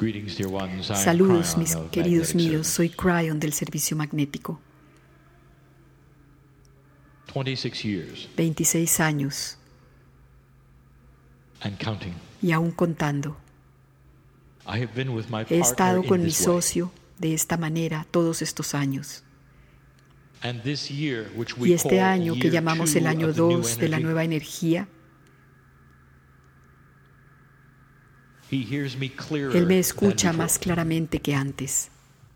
Saludos, mis queridos míos. Soy Cryon del servicio magnético. 26 años y aún contando. He estado con mi socio de esta manera todos estos años. Y este año, que llamamos el año 2 de la nueva energía, Él me escucha más claramente que antes.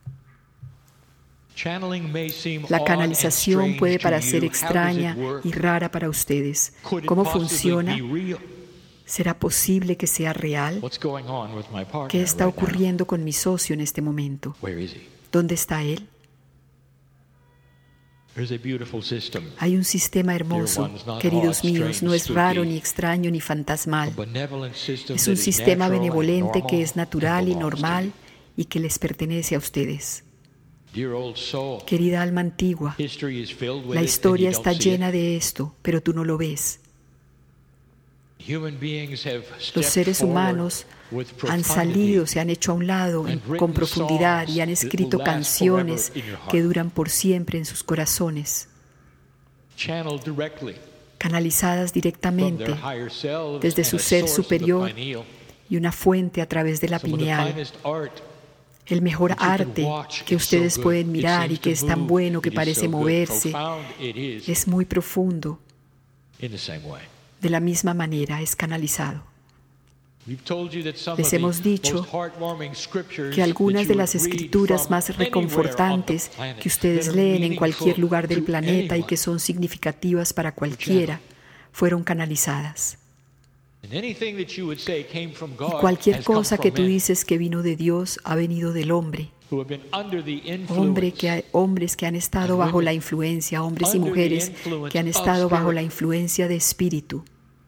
La canalización puede parecer extraña y rara para ustedes. ¿Cómo funciona? ¿Será posible que sea real? ¿Qué está ocurriendo con mi socio en este momento? ¿Dónde está él? Hay un sistema hermoso, queridos míos, no es raro, ni extraño, ni fantasmal. Es un sistema benevolente que es natural y normal y que les pertenece a ustedes. Querida alma antigua, la historia está llena de esto, pero tú no lo ves. Los seres humanos han salido, se han hecho a un lado con profundidad y han escrito canciones que duran por siempre en sus corazones, canalizadas directamente desde su ser superior y una fuente a través de la pineal. El mejor arte que ustedes pueden mirar y que es tan bueno que parece moverse es muy profundo. De la misma manera es canalizado. Les hemos dicho que algunas de las escrituras más reconfortantes que ustedes leen en cualquier lugar del planeta y que son significativas para cualquiera fueron canalizadas. Y cualquier cosa que tú dices que vino de Dios ha venido del hombre. Hombres que han estado bajo la influencia, hombres y mujeres que han estado bajo la influencia de espíritu.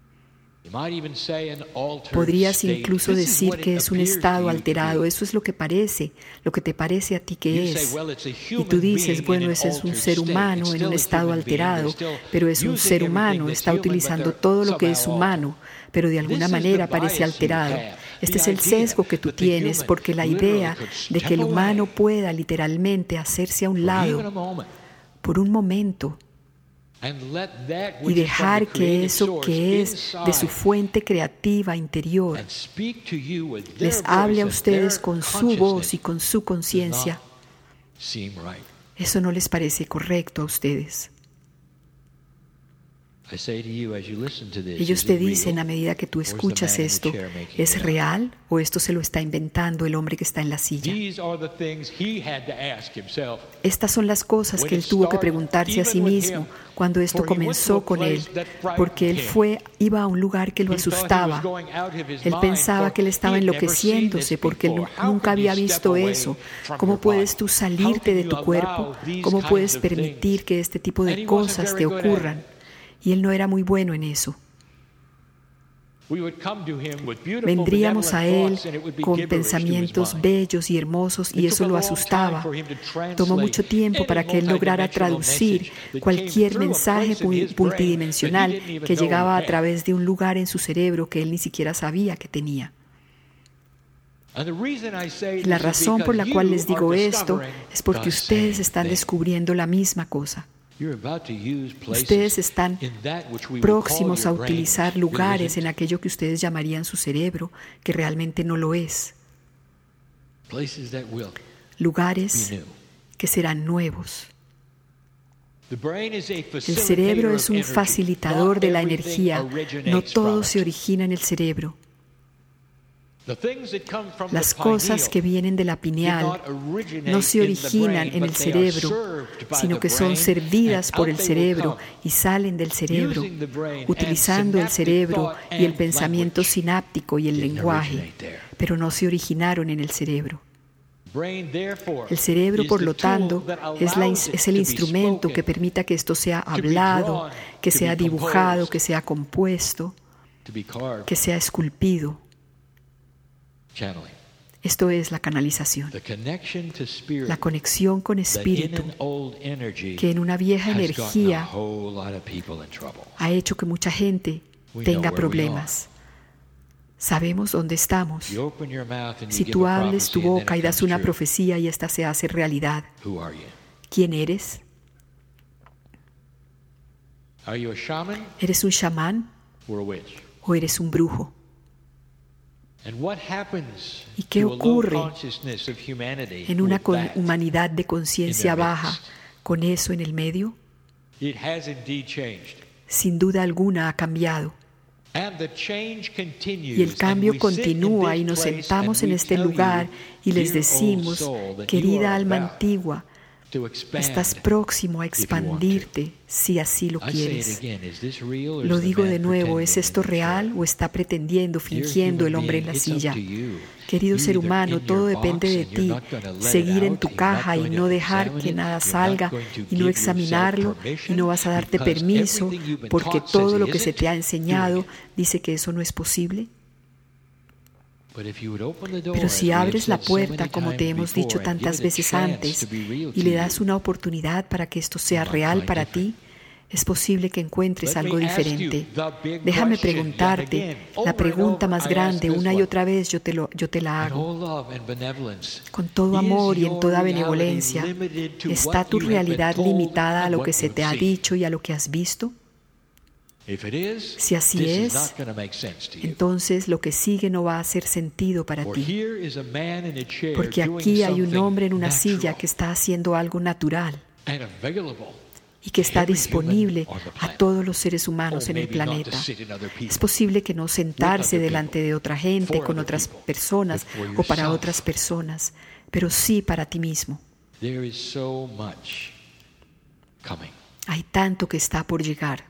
Podrías incluso decir que es un estado alterado. Eso es lo que te parece a ti que es. Y tú dices, bueno, ese es un ser humano en un estado alterado, pero es un ser humano, está utilizando todo lo que es humano, pero de alguna manera parece alterado. Este es el sesgo que tú tienes, porque la idea de que el humano pueda literalmente hacerse a un lado por un momento y dejar que eso que es de su fuente creativa interior les hable a ustedes con su voz y con su conciencia, eso no les parece correcto a ustedes. Ellos te dicen a medida que tú escuchas esto, ¿es real o esto se lo está inventando el hombre que está en la silla? Estas son las cosas que él tuvo que preguntarse a sí mismo cuando esto comenzó con él, porque él iba a un lugar que lo asustaba. Él pensaba que él estaba enloqueciéndose porque él nunca había visto eso. ¿Cómo puedes tú salirte de tu cuerpo? ¿Cómo puedes permitir que este tipo de cosas te ocurran? Y él no era muy bueno en eso. Vendríamos a él con pensamientos bellos y hermosos y eso lo asustaba. Tomó mucho tiempo para que él lograra traducir cualquier mensaje multidimensional que llegaba a través de un lugar en su cerebro que él ni siquiera sabía que tenía. La razón por la cual les digo esto es porque ustedes están descubriendo la misma cosa. Ustedes están próximos a utilizar lugares en aquello que ustedes llamarían su cerebro, que realmente no lo es. Lugares que serán nuevos. El cerebro es un facilitador de la energía. No todo se origina en el cerebro. Las cosas que vienen de la pineal no se originan en el cerebro, sino que son servidas por el cerebro y salen del cerebro, utilizando el cerebro y el pensamiento sináptico y el lenguaje, pero no se originaron en el cerebro. El cerebro, por lo tanto, es el instrumento que permita que esto sea hablado, que sea dibujado, que sea compuesto, que sea esculpido. Esto es la canalización, la conexión con espíritu, que en una vieja energía ha hecho que mucha gente tenga problemas. Sabemos dónde estamos. Si tú hables tu boca y das una profecía y esta se hace realidad, ¿quién eres? ¿Eres un chamán o eres un brujo? ¿Y qué ocurre en una humanidad de conciencia baja con eso en el medio? Sin duda alguna ha cambiado. Y el cambio continúa y nos sentamos en este lugar y les decimos, querida alma antigua, estás próximo a expandirte si así lo quieres. Lo digo de nuevo, ¿es esto real o está pretendiendo, fingiendo el hombre en la silla? Querido ser humano, todo depende de ti. Seguir en tu caja y no dejar que nada salga y no examinarlo y no vas a darte permiso porque todo lo que se te ha enseñado dice que eso no es posible. Pero si abres la puerta, como te hemos dicho tantas veces antes, y le das una oportunidad para que esto sea real para ti, es posible que encuentres algo diferente. Déjame preguntarte la pregunta más grande, una y otra vez yo te la hago. Con todo amor y en toda benevolencia, ¿está tu realidad limitada a lo que se te ha dicho y a lo que has visto? Si así es, entonces lo que sigue no va a hacer sentido para ti. Porque aquí hay un hombre en una silla que está haciendo algo natural y que está disponible a todos los seres humanos en el planeta. Es posible que no sentarse delante de otra gente, con otras personas o para otras personas, pero sí para ti mismo. Hay tanto que está por llegar.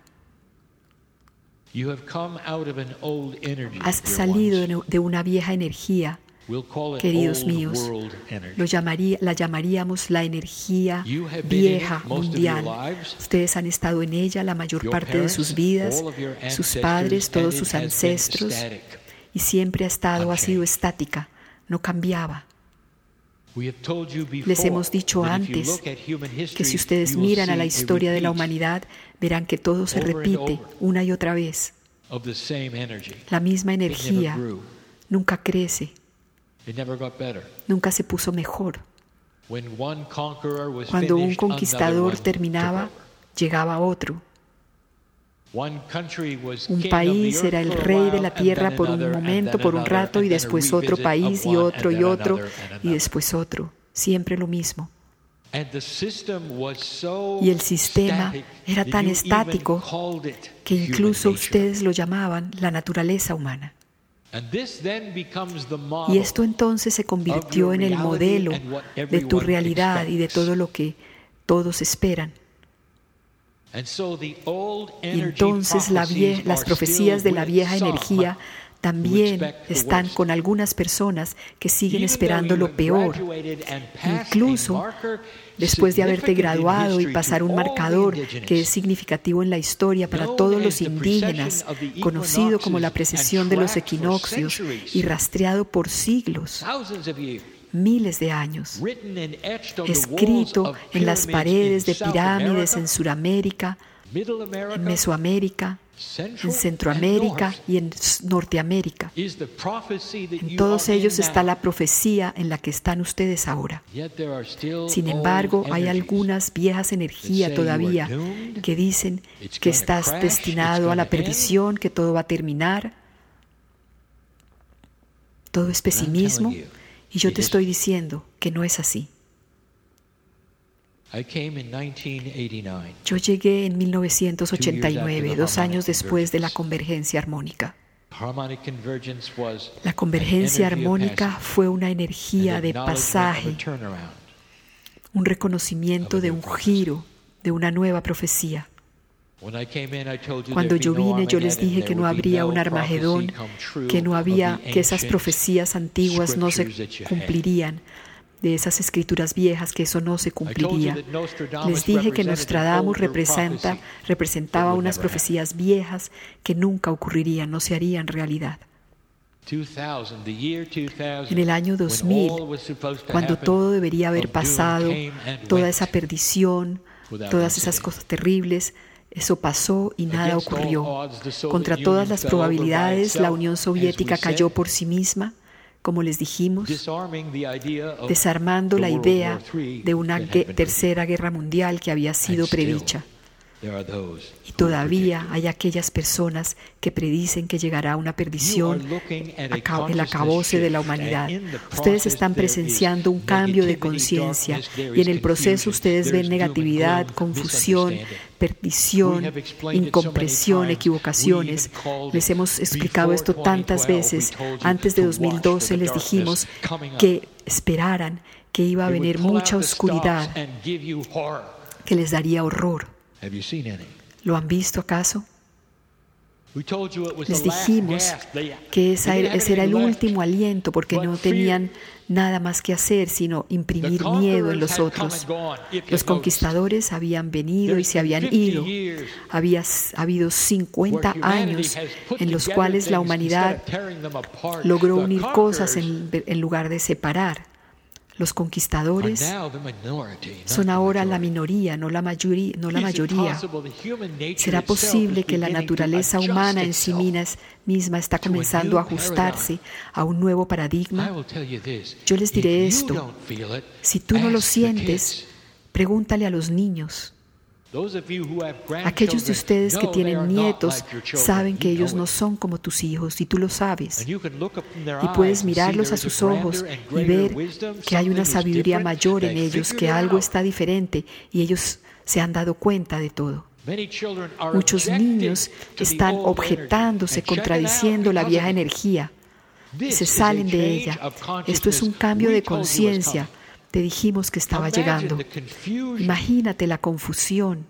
Has salido de una vieja energía, queridos míos. La llamaríamos la energía vieja mundial. Ustedes han estado en ella la mayor parte de sus vidas, sus padres, todos sus ancestros, y siempre ha sido estática, no cambiaba. Les hemos dicho antes que si ustedes miran a la historia de la humanidad, verán que todo se repite una y otra vez. La misma energía nunca crece, nunca se puso mejor. Cuando un conquistador terminaba, llegaba otro. Un país era el rey de la tierra por un momento, por un rato, y después otro país y otro y después otro. Siempre lo mismo. Y el sistema era tan estático que incluso ustedes lo llamaban la naturaleza humana. Y esto entonces se convirtió en el modelo de tu realidad y de todo lo que todos esperan. Y entonces las profecías de la vieja energía también están con algunas personas que siguen esperando lo peor. Incluso después de haberte graduado y pasar un marcador que es significativo en la historia para todos los indígenas, conocido como la precesión de los equinoccios y rastreado por siglos, miles de años, escrito en las paredes de pirámides en Suramérica, en Mesoamérica, en Centroamérica y en Norteamérica. En todos ellos está la profecía en la que están ustedes ahora. Sin embargo, hay algunas viejas energías todavía que dicen que estás destinado a la perdición, que todo va a terminar. Todo es pesimismo. Y yo te estoy diciendo que no es así. Yo llegué en 1989, 2 años después de la convergencia armónica. La convergencia armónica fue una energía de pasaje, un reconocimiento de un giro, de una nueva profecía. Cuando yo vine, yo les dije que no habría un Armagedón, que esas profecías antiguas no se cumplirían, de esas escrituras viejas, que eso no se cumpliría. Les dije que Nostradamus representaba unas profecías viejas que nunca ocurrirían, no se harían realidad. En el año 2000, cuando todo debería haber pasado, toda esa perdición, todas esas cosas terribles, Eso pasó y nada ocurrió. Contra todas las probabilidades, la Unión Soviética cayó por sí misma, como les dijimos, desarmando la idea de una tercera guerra mundial que había sido predicha. Y todavía hay aquellas personas que predicen que llegará una perdición, el acabose de la humanidad. Ustedes están presenciando un cambio de conciencia y en el proceso ustedes ven negatividad, confusión, perdición, incompresión, equivocaciones. Les hemos explicado esto tantas veces. Antes de 2012 les dijimos que esperaran que iba a venir mucha oscuridad, que les daría horror. ¿Lo han visto acaso? Les dijimos que ese era el último aliento porque no tenían nada más que hacer sino imprimir miedo en los otros. Los conquistadores habían venido y se habían ido. Había habido 50 años en los cuales la humanidad logró unir cosas en lugar de separar. Los conquistadores son ahora la minoría, no la mayoría. ¿Será posible que la naturaleza humana en sí misma está comenzando a ajustarse a un nuevo paradigma? Yo les diré esto. Si tú no lo sientes, pregúntale a los niños. Aquellos de ustedes que tienen nietos saben que ellos no son como tus hijos y tú lo sabes. Y puedes mirarlos a sus ojos y ver que hay una sabiduría mayor en ellos, que algo está diferente y ellos se han dado cuenta de todo. Muchos niños están objetándose, contradiciendo la vieja energía. Se salen de ella. Esto es un cambio de conciencia. Te dijimos que estaba llegando. Imagínate la confusión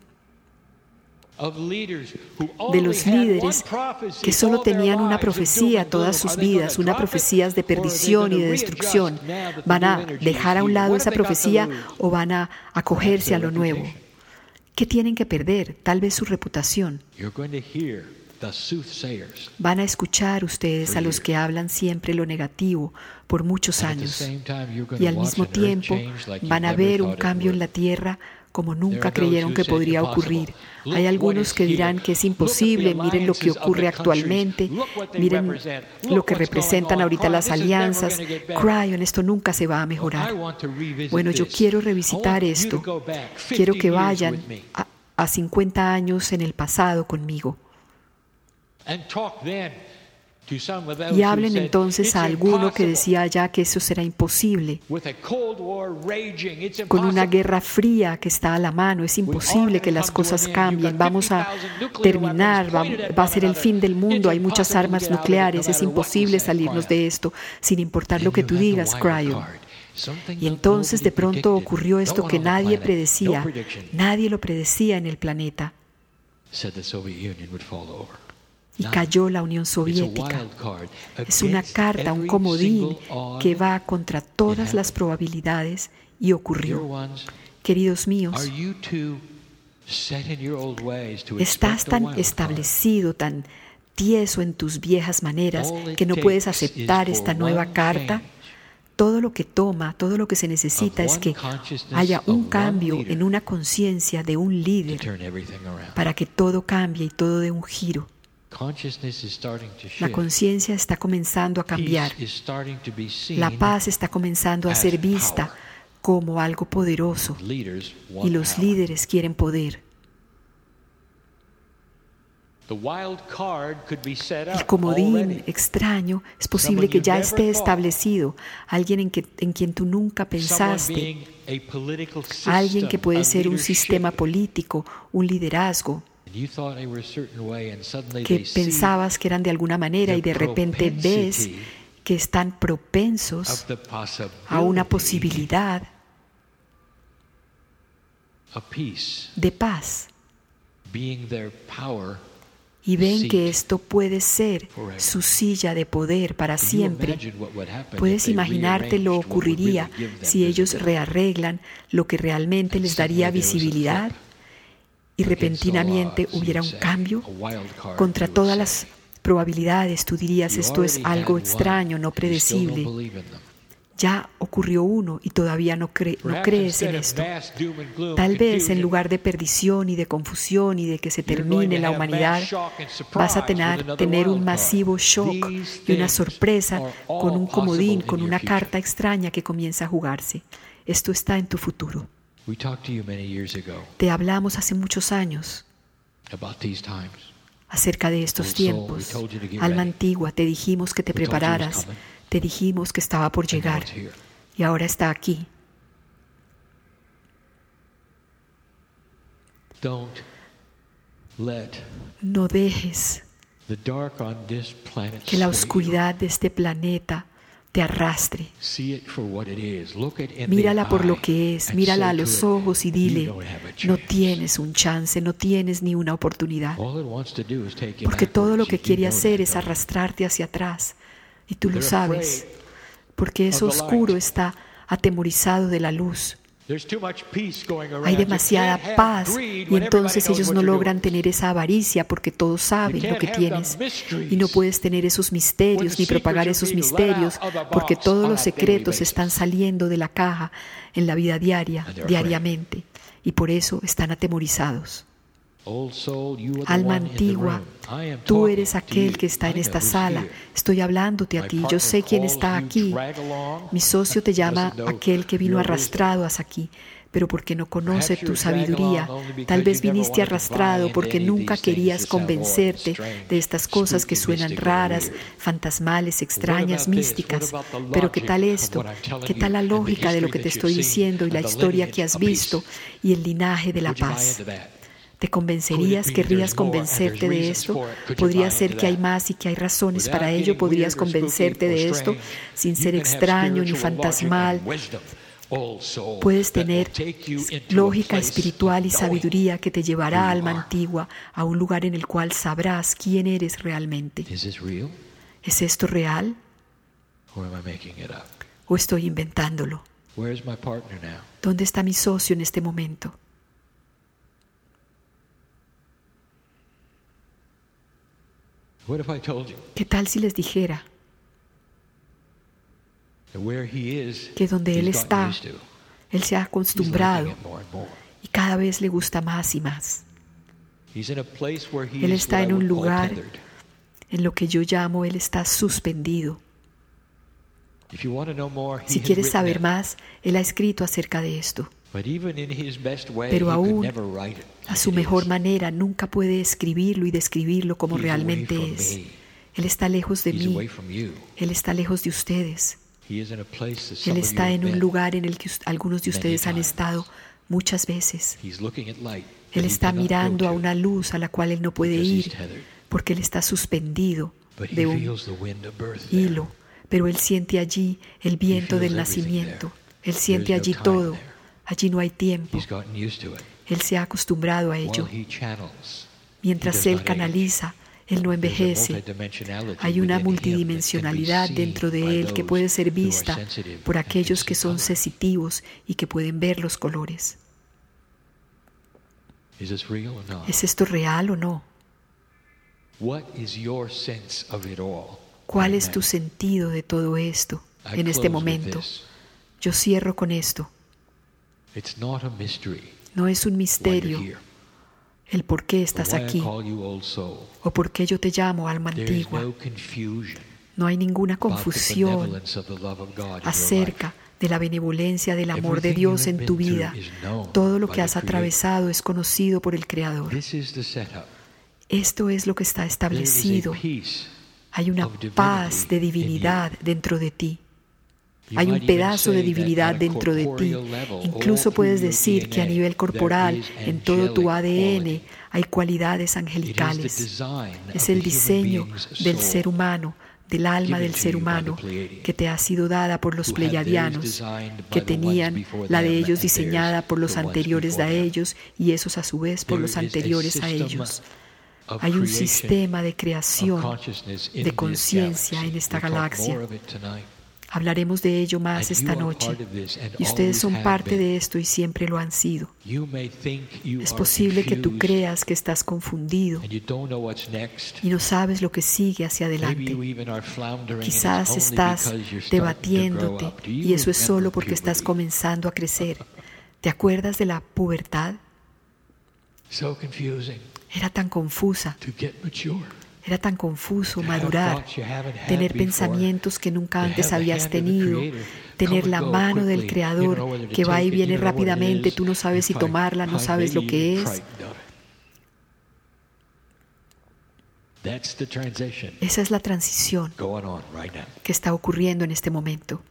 de los líderes que solo tenían una profecía todas sus vidas, una profecía de perdición y de destrucción. ¿Van a dejar a un lado esa profecía o van a acogerse a lo nuevo? ¿Qué tienen que perder? Tal vez su reputación. Van a escuchar ustedes a los que hablan siempre lo negativo por muchos años. Y al mismo tiempo van a ver un cambio en la tierra como nunca creyeron que podría ocurrir. Hay algunos que dirán que es imposible. Miren lo que ocurre actualmente. Miren lo que representan ahorita las alianzas. Cryon, esto nunca se va a mejorar. Bueno, yo quiero revisitar esto. Quiero que vayan a 50 años en el pasado conmigo. Y hablen entonces a alguno que decía ya que eso será imposible. Con una guerra fría que está a la mano, es imposible que las cosas cambien. Vamos a terminar, va a ser el fin del mundo, hay muchas armas nucleares, es imposible salirnos de esto, sin importar lo que tú digas, Cryon. Y entonces de pronto ocurrió esto que nadie predecía. Nadie lo predecía en el planeta. Y cayó la Unión Soviética. Es una carta, un comodín que va contra todas las probabilidades y ocurrió. Queridos míos, estás tan establecido, tan tieso en tus viejas maneras que no puedes aceptar esta nueva carta. Todo lo que se necesita es que haya un cambio en una conciencia de un líder para que todo cambie y todo dé un giro. La conciencia está comenzando a cambiar. La paz está comenzando a ser vista como algo poderoso y los líderes quieren poder. El comodín extraño es posible que ya esté establecido, alguien en quien tú nunca pensaste, alguien que puede ser un sistema político, un liderazgo, que pensabas que eran de alguna manera y de repente ves que están propensos a una posibilidad de paz y ven que esto puede ser su silla de poder para siempre. Puedes imaginarte lo ocurriría si ellos rearreglan lo que realmente les daría visibilidad y repentinamente hubiera un cambio contra todas las probabilidades. Tú dirías, esto es algo extraño, no predecible. Ya ocurrió uno y todavía no crees en esto. Tal vez en lugar de perdición y de confusión y de que se termine la humanidad, vas a tener un masivo shock y una sorpresa con un comodín, con una carta extraña que comienza a jugarse. Esto está en tu futuro. Te hablamos hace muchos años acerca de estos tiempos. Alma antigua, te dijimos que te prepararas, te dijimos que estaba por llegar y ahora está aquí. No dejes que la oscuridad de este planeta te arrastre. Mírala por lo que es, mírala a los ojos y dile, no tienes un chance, no tienes ni una oportunidad. Porque todo lo que quiere hacer es arrastrarte hacia atrás. Y tú lo sabes, porque ese oscuro está atemorizado de la luz. Hay demasiada paz y entonces ellos no logran tener esa avaricia porque todos saben lo que tienes y no puedes tener esos misterios ni propagar esos misterios porque todos los secretos están saliendo de la caja en la vida diariamente y por eso están atemorizados. Alma antigua, tú eres aquel que está en esta sala. Estoy hablándote a ti. Yo sé quién está aquí. Mi socio te llama aquel que vino arrastrado hasta aquí, pero porque no conoce tu sabiduría. Tal vez viniste arrastrado porque nunca querías convencerte de estas cosas que suenan raras, fantasmales, extrañas, místicas. Pero ¿qué tal esto? ¿Qué tal la lógica de lo que te estoy diciendo y la historia que has visto y el linaje de la paz? ¿Te convencerías? ¿Querrías convencerte de esto? ¿Podría ser que hay más y que hay razones para ello? ¿Podrías convencerte de esto sin ser extraño ni fantasmal? Puedes tener lógica espiritual y sabiduría que te llevará, alma antigua, a un lugar en el cual sabrás quién eres realmente. ¿Es esto real? ¿O estoy inventándolo? ¿Dónde está mi socio en este momento? ¿Qué tal si les dijera que donde Él está, Él se ha acostumbrado y cada vez le gusta más y más? Él está en un lugar en lo que yo llamo, Él está suspendido. Si quieres saber más, Él ha escrito acerca de esto. Pero aún a su mejor manera nunca puede escribirlo y describirlo como realmente es. Él está lejos de mí. Él está lejos de ustedes. Él está en un lugar en el que algunos de ustedes han estado muchas veces. Él está mirando a una luz a la cual Él no puede ir porque Él está suspendido de un hilo. Pero Él siente allí el viento del nacimiento. Él siente allí todo. Allí no hay tiempo. Él se ha acostumbrado a ello. Mientras Él canaliza, Él no envejece. Hay una multidimensionalidad dentro de Él que puede ser vista por aquellos que son sensitivos y que pueden ver los colores. ¿Es esto real o no? ¿Cuál es tu sentido de todo esto en este momento? Yo cierro con esto. No es un misterio el por qué estás aquí o por qué yo te llamo alma antigua. No hay ninguna confusión acerca de la benevolencia del amor de Dios en tu vida. Todo lo que has atravesado es conocido por el Creador. Esto es lo que está establecido. Hay una paz de divinidad dentro de ti. Hay un pedazo de divinidad dentro de ti. Incluso puedes decir que a nivel corporal, en todo tu ADN, hay cualidades angelicales. Es el diseño del ser humano, del alma del ser humano, que te ha sido dada por los pleyadianos, que tenían la de ellos diseñada por los anteriores a ellos y esos a su vez por los anteriores a ellos. Hay un sistema de creación, de conciencia en esta galaxia. Hablaremos de ello más esta noche. Y ustedes son parte de esto y siempre lo han sido. Es posible que tú creas que estás confundido y no sabes lo que sigue hacia adelante. Quizás estás debatiéndote y eso es solo porque estás comenzando a crecer. ¿Te acuerdas de la pubertad? Era tan confusa. Era tan confuso madurar, tener pensamientos que nunca antes habías tenido, tener la mano del Creador que va y viene rápidamente, tú no sabes si tomarla, no sabes lo que es. Esa es la transición que está ocurriendo en este momento.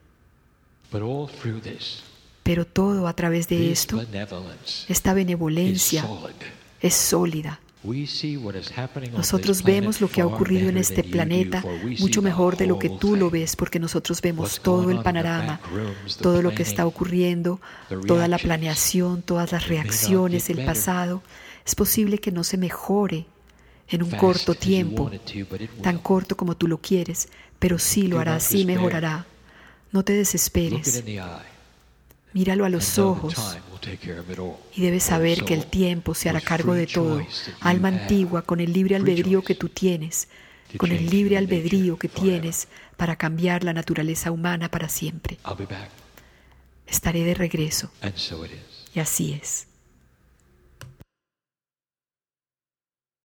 Pero todo a través de esto, esta benevolencia es sólida. Nosotros vemos lo que ha ocurrido en este planeta mucho mejor de lo que tú lo ves, porque nosotros vemos todo el panorama, todo lo que está ocurriendo, toda la planeación, todas las reacciones, el pasado. Es posible que no se mejore en un corto tiempo, tan corto como tú lo quieres, pero sí lo hará, sí mejorará. No te desesperes. Míralo a los ojos y debes saber que el tiempo se hará cargo de todo. Alma antigua, con el libre albedrío que tú tienes, con el libre albedrío que tienes para cambiar la naturaleza humana para siempre. Estaré de regreso. Y así es.